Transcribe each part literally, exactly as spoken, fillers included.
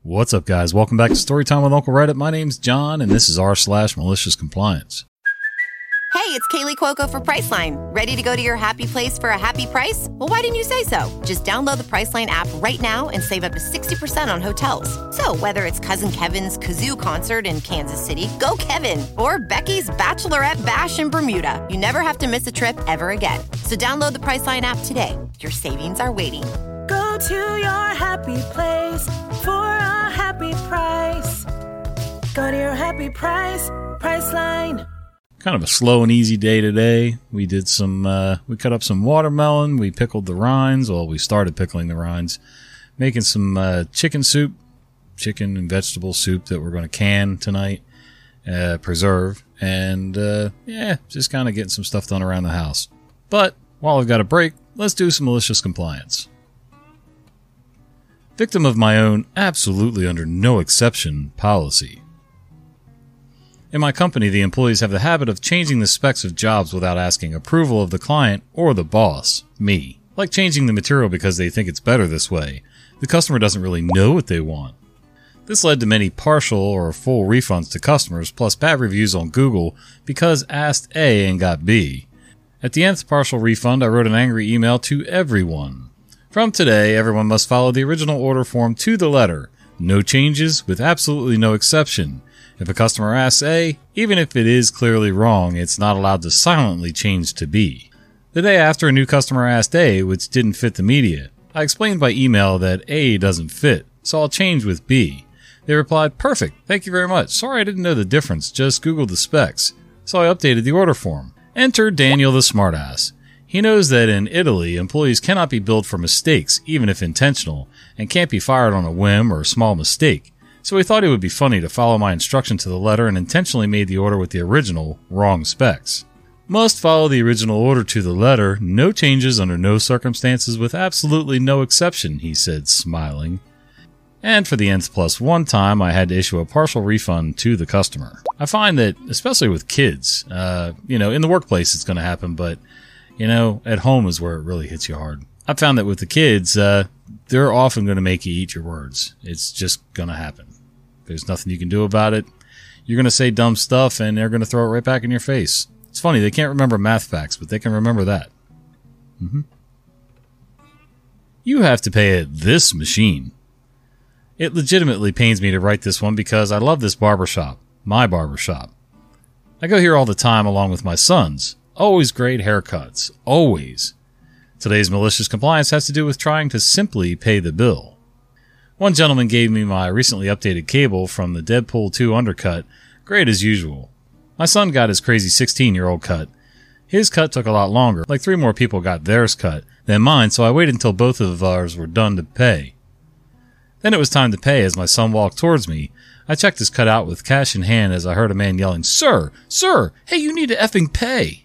What's up, guys? Welcome back to Storytime with Uncle Reddit. My name's John, and this is r slash malicious compliance. Hey, it's Kaylee Cuoco for Priceline. Ready to go to your happy place for a happy price? Well, why didn't you say so? Just download the Priceline app right now and save up to sixty percent on hotels. So whether it's Cousin Kevin's Kazoo Concert in Kansas City, go Kevin, or Becky's Bachelorette Bash in Bermuda, you never have to miss a trip ever again. So download the Priceline app today. Your savings are waiting. Go to your happy place for a happy price. Go to your happy price, Priceline. Kind of a slow and easy day today. We did some, uh, we cut up some watermelon. We pickled the rinds. Well, we started pickling the rinds. Making some uh, chicken soup, chicken and vegetable soup that we're going to can tonight, uh, preserve. And, uh, yeah, just kind of getting some stuff done around the house. But while I've got a break, let's do some malicious compliance. Victim of my own absolutely under no exception policy. In my company, the employees have the habit of changing the specs of jobs without asking approval of the client or the boss, me. Like changing the material because they think it's better this way. The customer doesn't really know what they want. This led to many partial or full refunds to customers, plus bad reviews on Google because asked A and got B. At the nth partial refund, I wrote an angry email to everyone. From today, everyone must follow the original order form to the letter. No changes, with absolutely no exception. If a customer asks A, even if it is clearly wrong, it's not allowed to silently change to B. The day after, a new customer asked A, which didn't fit the media. I explained by email that A doesn't fit, so I'll change with B. They replied, "Perfect, thank you very much. Sorry I didn't know the difference, just Googled the specs." So I updated the order form. Enter Daniel the smartass. He knows that in Italy, employees cannot be billed for mistakes, even if intentional, and can't be fired on a whim or a small mistake. So he thought it would be funny to follow my instruction to the letter and intentionally made the order with the original, wrong specs. Must follow the original order to the letter, no changes under no circumstances with absolutely no exception, he said, smiling. And for the nth plus one time, I had to issue a partial refund to the customer. I find that, especially with kids, uh, you know, in the workplace it's going to happen, but you know, at home is where it really hits you hard. I've found that with the kids, uh, they're often going to make you eat your words. It's just going to happen. There's nothing you can do about it. You're going to say dumb stuff, and they're going to throw it right back in your face. It's funny, they can't remember math facts, but they can remember that. Mm-hmm. You have to pay at this machine. It legitimately pains me to write this one because I love this barbershop, my barbershop. I go here all the time along with my sons. Always great haircuts. Always. Today's malicious compliance has to do with trying to simply pay the bill. One gentleman gave me my recently updated cable from the Deadpool two undercut, great as usual. My son got his crazy sixteen-year-old cut. His cut took a lot longer, like three more people got theirs cut than mine, so I waited until both of ours were done to pay. Then it was time to pay as my son walked towards me. I checked his cut out with cash in hand as I heard a man yelling, "Sir! Sir! Hey, you need to effing pay!"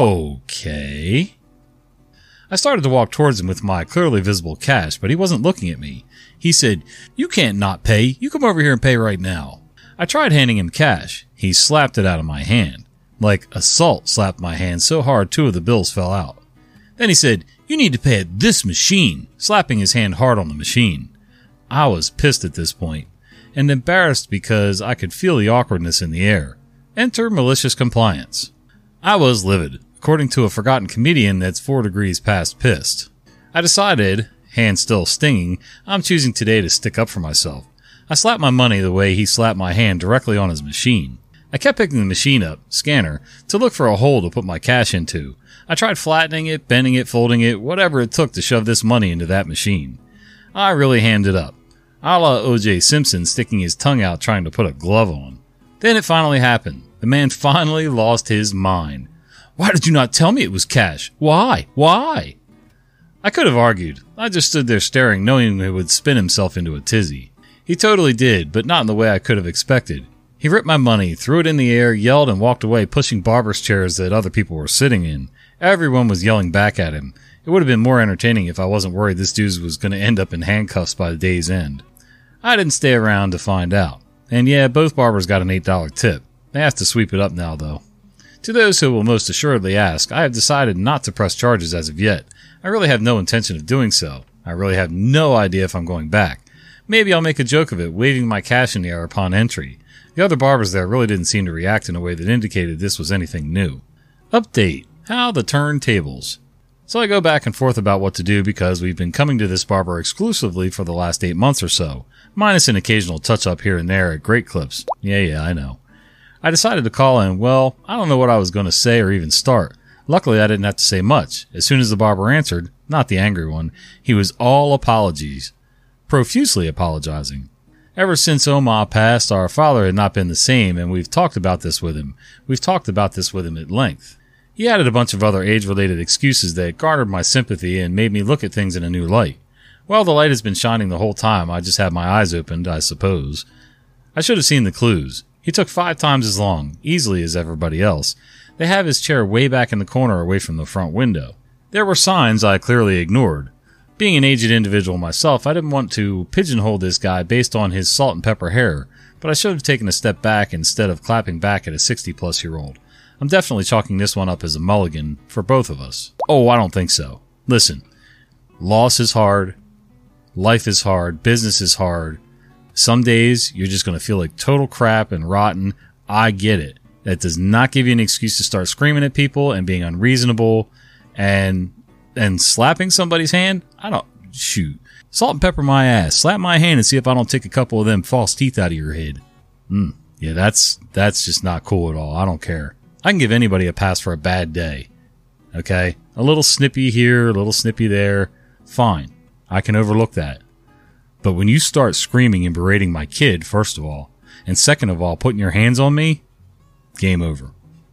Okay. I started to walk towards him with my clearly visible cash, but he wasn't looking at me. He said, "You can't not pay. You come over here and pay right now." I tried handing him cash. He slapped it out of my hand. Like assault slapped my hand so hard two of the bills fell out. Then he said, "You need to pay at this machine," slapping his hand hard on the machine. I was pissed at this point, and embarrassed because I could feel the awkwardness in the air. Enter malicious compliance. I was livid. According to a forgotten comedian, that's four degrees past pissed. I decided, hand still stinging, I'm choosing today to stick up for myself. I slapped my money the way he slapped my hand directly on his machine. I kept picking the machine up, scanner, to look for a hole to put my cash into. I tried flattening it, bending it, folding it, whatever it took to shove this money into that machine. I really hammed it up. A la O J Simpson sticking his tongue out trying to put a glove on. Then it finally happened. The man finally lost his mind. "Why did you not tell me it was cash? Why? Why?" I could have argued. I just stood there staring, knowing he would spin himself into a tizzy. He totally did, but not in the way I could have expected. He ripped my money, threw it in the air, yelled, and walked away, pushing barber's chairs that other people were sitting in. Everyone was yelling back at him. It would have been more entertaining if I wasn't worried this dude was going to end up in handcuffs by the day's end. I didn't stay around to find out. And yeah, both barbers got an eight dollar tip. They have to sweep it up now, though. To those who will most assuredly ask, I have decided not to press charges as of yet. I really have no intention of doing so. I really have no idea if I'm going back. Maybe I'll make a joke of it, waving my cash in the air upon entry. The other barbers there really didn't seem to react in a way that indicated this was anything new. Update. How the turntables. So I go back and forth about what to do because we've been coming to this barber exclusively for the last eight months or so, minus an occasional touch-up here and there at Great Clips. Yeah, yeah, I know. I decided to call in. Well, I don't know what I was going to say or even start. Luckily, I didn't have to say much. As soon as the barber answered, not the angry one, he was all apologies. Profusely apologizing. Ever since Oma passed, our father had not been the same, and we've talked about this with him. We've talked about this with him at length. He added a bunch of other age-related excuses that garnered my sympathy and made me look at things in a new light. Well, the light has been shining the whole time. I just had my eyes opened, I suppose. I should have seen the clues. He took five times as long, easily as everybody else. They have his chair way back in the corner away from the front window. There were signs I clearly ignored. Being an aged individual myself, I didn't want to pigeonhole this guy based on his salt and pepper hair, but I should have taken a step back instead of clapping back at a sixty-plus-year-old. I'm definitely chalking this one up as a mulligan for both of us. Oh, I don't think so. Listen, loss is hard, life is hard, business is hard. Some days you're just going to feel like total crap and rotten. I get it. That does not give you an excuse to start screaming at people and being unreasonable and and slapping somebody's hand. I don't shoot. Salt and pepper my ass. Slap my hand and see if I don't take a couple of them false teeth out of your head. Hmm. Yeah, that's that's just not cool at all. I don't care. I can give anybody a pass for a bad day. Okay? A little snippy here, a little snippy there. Fine. I can overlook that. But when you start screaming and berating my kid, first of all, and second of all, putting your hands on me, game over.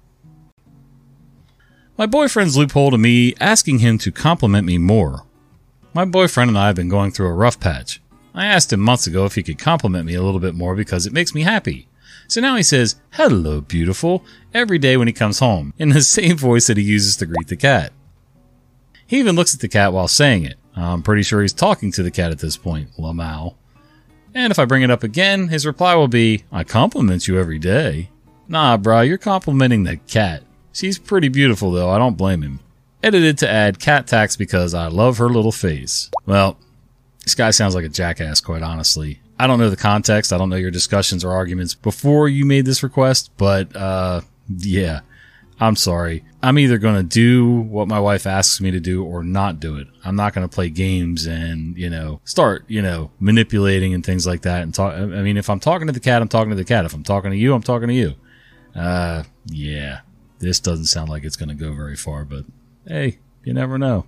My boyfriend's loophole to me, asking him to compliment me more. My boyfriend and I have been going through a rough patch. I asked him months ago if he could compliment me a little bit more because it makes me happy. So now he says, "Hello, beautiful," every day when he comes home, in the same voice that he uses to greet the cat. He even looks at the cat while saying it. I'm pretty sure he's talking to the cat at this point, Lamau. And if I bring it up again, his reply will be, "I compliment you every day." Nah, brah, you're complimenting the cat. She's pretty beautiful, though. I don't blame him. Edited to add cat tax because I love her little face. Well, this guy sounds like a jackass, quite honestly. I don't know the context. I don't know your discussions or arguments before you made this request, but, uh, yeah, I'm sorry. I'm either going to do what my wife asks me to do or not do it. I'm not going to play games and, you know, start, you know, manipulating and things like that. And talk. I mean, if I'm talking to the cat, I'm talking to the cat. If I'm talking to you, I'm talking to you. Uh, yeah, this doesn't sound like it's going to go very far, but hey, you never know.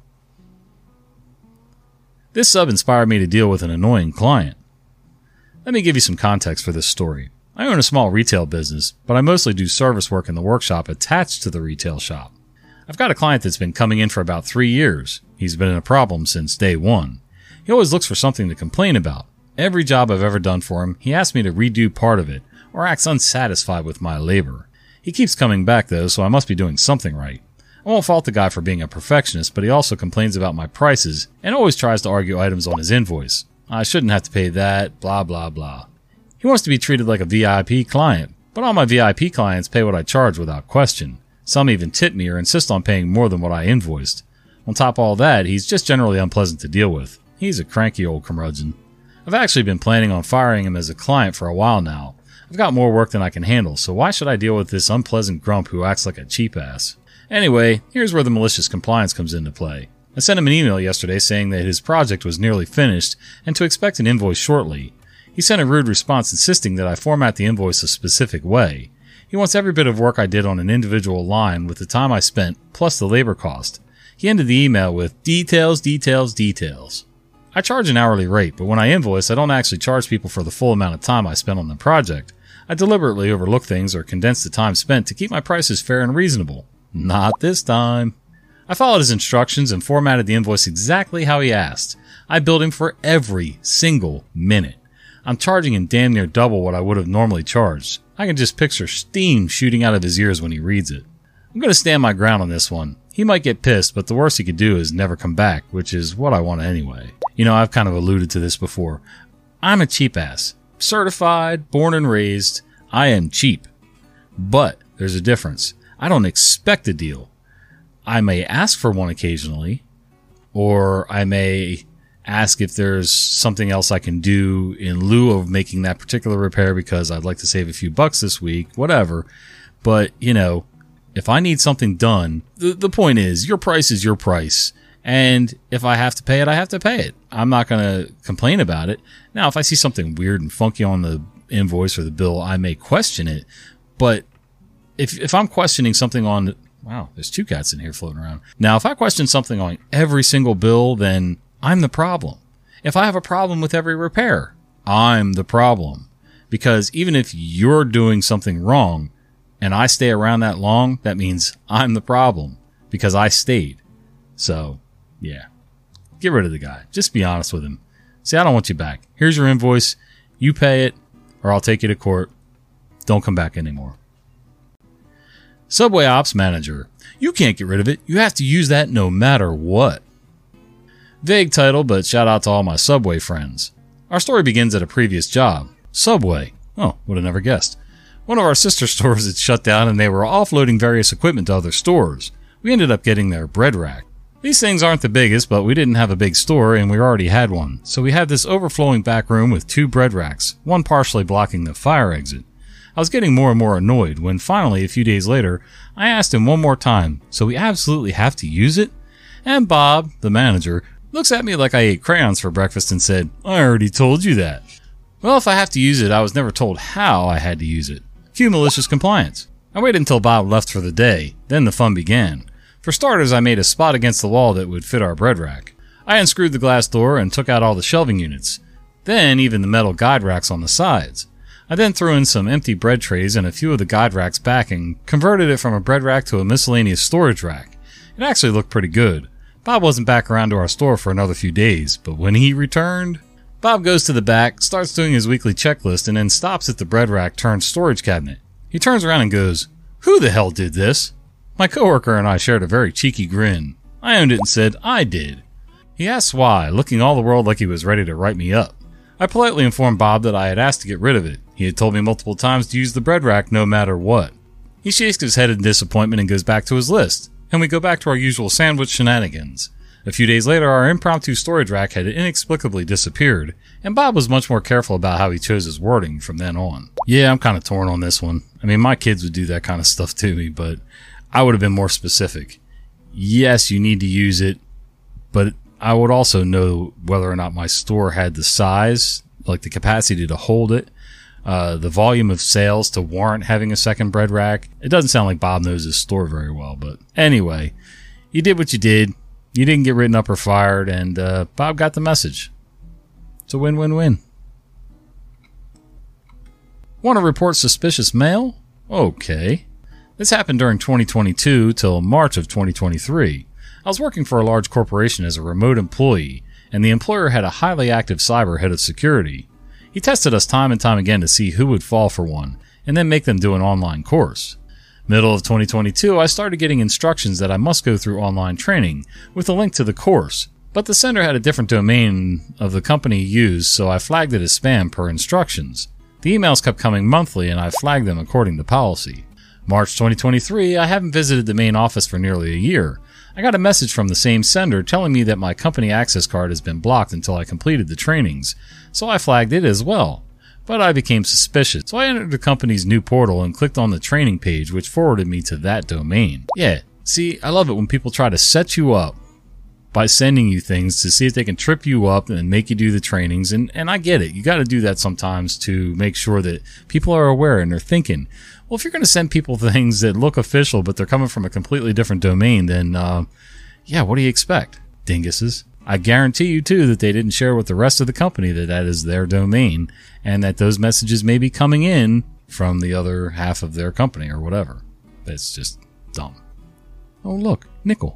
This sub inspired me to deal with an annoying client. Let me give you some context for this story. I own a small retail business, but I mostly do service work in the workshop attached to the retail shop. I've got a client that's been coming in for about three years. He's been a problem since day one. He always looks for something to complain about. Every job I've ever done for him, he asks me to redo part of it, or acts unsatisfied with my labor. He keeps coming back though, so I must be doing something right. I won't fault the guy for being a perfectionist, but he also complains about my prices and always tries to argue items on his invoice. I shouldn't have to pay that, blah blah blah. He wants to be treated like a V I P client, but all my V I P clients pay what I charge without question. Some even tip me or insist on paying more than what I invoiced. On top of all that, he's just generally unpleasant to deal with. He's a cranky old curmudgeon. I've actually been planning on firing him as a client for a while now. I've got more work than I can handle, so why should I deal with this unpleasant grump who acts like a cheap ass? Anyway, here's where the malicious compliance comes into play. I sent him an email yesterday saying that his project was nearly finished and to expect an invoice shortly. He sent a rude response insisting that I format the invoice a specific way. He wants every bit of work I did on an individual line with the time I spent, plus the labor cost. He ended the email with details, details, details. I charge an hourly rate, but when I invoice, I don't actually charge people for the full amount of time I spent on the project. I deliberately overlook things or condense the time spent to keep my prices fair and reasonable. Not this time. I followed his instructions and formatted the invoice exactly how he asked. I billed him for every single minute. I'm charging him damn near double what I would have normally charged. I can just picture steam shooting out of his ears when he reads it. I'm going to stand my ground on this one. He might get pissed, but the worst he could do is never come back, which is what I want anyway. You know, I've kind of alluded to this before. I'm a cheap ass. Certified, born and raised. I am cheap. But there's a difference. I don't expect a deal. I may ask for one occasionally, or I may ask if there's something else I can do in lieu of making that particular repair because I'd like to save a few bucks this week, whatever. But, you know, if I need something done, the, the point is your price is your price. And if I have to pay it, I have to pay it. I'm not going to complain about it. Now, if I see something weird and funky on the invoice or the bill, I may question it. But if if I'm questioning something on, wow, there's two cats in here floating around. Now, if I question something on every single bill, then I'm the problem. If I have a problem with every repair, I'm the problem. Because even if you're doing something wrong and I stay around that long, that means I'm the problem because I stayed. So, yeah, get rid of the guy. Just be honest with him. Say, I don't want you back. Here's your invoice. You pay it or I'll take you to court. Don't come back anymore. Subway Ops Manager. You can't get rid of it. You have to use that no matter what. Vague title, but shout out to all my Subway friends. Our story begins at a previous job. Subway. Oh, would have never guessed. One of our sister stores had shut down and they were offloading various equipment to other stores. We ended up getting their bread rack. These things aren't the biggest, but we didn't have a big store and we already had one. So we had this overflowing back room with two bread racks, one partially blocking the fire exit. I was getting more and more annoyed when finally, a few days later, I asked him one more time, so we absolutely have to use it? And Bob, the manager, looks at me like I ate crayons for breakfast and said, I already told you that. Well, if I have to use it, I was never told how I had to use it. Cue malicious compliance. I waited until Bob left for the day, then the fun began. For starters, I made a spot against the wall that would fit our bread rack. I unscrewed the glass door and took out all the shelving units. Then even the metal guide racks on the sides. I then threw in some empty bread trays and a few of the guide racks back and converted it from a bread rack to a miscellaneous storage rack. It actually looked pretty good. Bob wasn't back around to our store for another few days, but when he returned, Bob goes to the back, starts doing his weekly checklist, and then stops at the bread rack turned storage cabinet. He turns around and goes, Who the hell did this? My coworker and I shared a very cheeky grin. I owned it and said, I did. He asked why, looking all the world like he was ready to write me up. I politely informed Bob that I had asked to get rid of it. He had told me multiple times to use the bread rack no matter what. He shakes his head in disappointment and goes back to his list, and we go back to our usual sandwich shenanigans. A few days later, our impromptu storage rack had inexplicably disappeared, and Bob was much more careful about how he chose his wording from then on. Yeah, I'm kind of torn on this one. I mean, my kids would do that kind of stuff to me, but I would have been more specific. Yes, you need to use it, but I would also know whether or not my store had the size, like the capacity to hold it, uh, the volume of sales to warrant having a second bread rack. It doesn't sound like Bob knows his store very well, but anyway, you did what you did. You didn't get written up or fired, and uh, Bob got the message. It's a win-win-win. Want to report suspicious mail? Okay. This happened during twenty twenty-two till March of twenty twenty-three. I was working for a large corporation as a remote employee, and the employer had a highly active cyber head of security. He tested us time and time again to see who would fall for one, and then make them do an online course. Middle of twenty twenty-two, I started getting instructions that I must go through online training, with a link to the course, but the sender had a different domain of the company he used, so I flagged it as spam per instructions. The emails kept coming monthly, and I flagged them according to policy. March twenty twenty-three, I haven't visited the main office for nearly a year. I got a message from the same sender telling me that my company access card has been blocked until I completed the trainings, so I flagged it as well. But I became suspicious, so I entered the company's new portal and clicked on the training page, which forwarded me to that domain. Yeah, see, I love it when people try to set you up by sending you things to see if they can trip you up and make you do the trainings, and, and I get it. You got to do that sometimes to make sure that people are aware and they're thinking, well, if you're going to send people things that look official but they're coming from a completely different domain, then, uh, yeah, what do you expect, dinguses? I guarantee you, too, that they didn't share with the rest of the company that that is their domain and that those messages may be coming in from the other half of their company or whatever. That's just dumb. Oh, look, Nickel.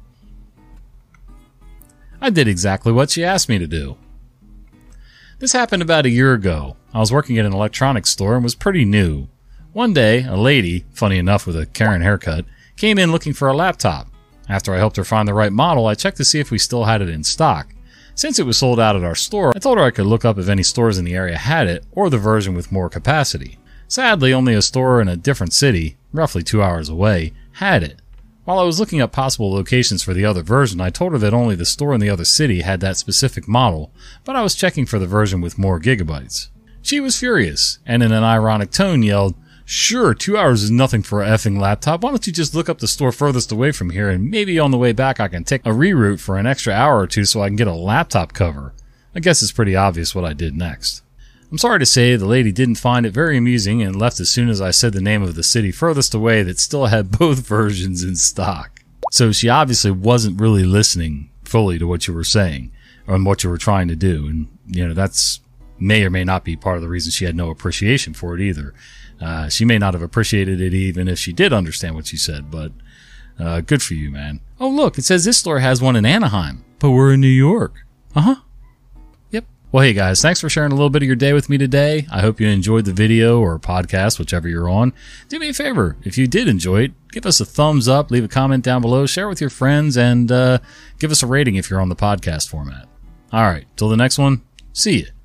I did exactly what she asked me to do. This happened about a year ago. I was working at an electronics store and was pretty new. One day, a lady, funny enough with a Karen haircut, came in looking for a laptop. After I helped her find the right model, I checked to see if we still had it in stock. Since it was sold out at our store, I told her I could look up if any stores in the area had it, or the version with more capacity. Sadly, only a store in a different city, roughly two hours away, had it. While I was looking up possible locations for the other version, I told her that only the store in the other city had that specific model, but I was checking for the version with more gigabytes. She was furious, and in an ironic tone yelled, "Sure, two hours is nothing for a effing laptop. Why don't you just look up the store furthest away from here, and maybe on the way back I can take a reroute for an extra hour or two so I can get a laptop cover." I guess it's pretty obvious what I did next. I'm sorry to say the lady didn't find it very amusing and left as soon as I said the name of the city furthest away that still had both versions in stock. So she obviously wasn't really listening fully to what you were saying and what you were trying to do. And, you know, that's may or may not be part of the reason she had no appreciation for it either. Uh, she may not have appreciated it even if she did understand what she said, but uh, good for you, man. Oh, look, it says this store has one in Anaheim, but we're in New York. Uh-huh. Well, hey guys, thanks for sharing a little bit of your day with me today. I hope you enjoyed the video or podcast, whichever you're on. Do me a favor, if you did enjoy it, give us a thumbs up, leave a comment down below, share with your friends, and uh, give us a rating if you're on the podcast format. All right, till the next one, see ya.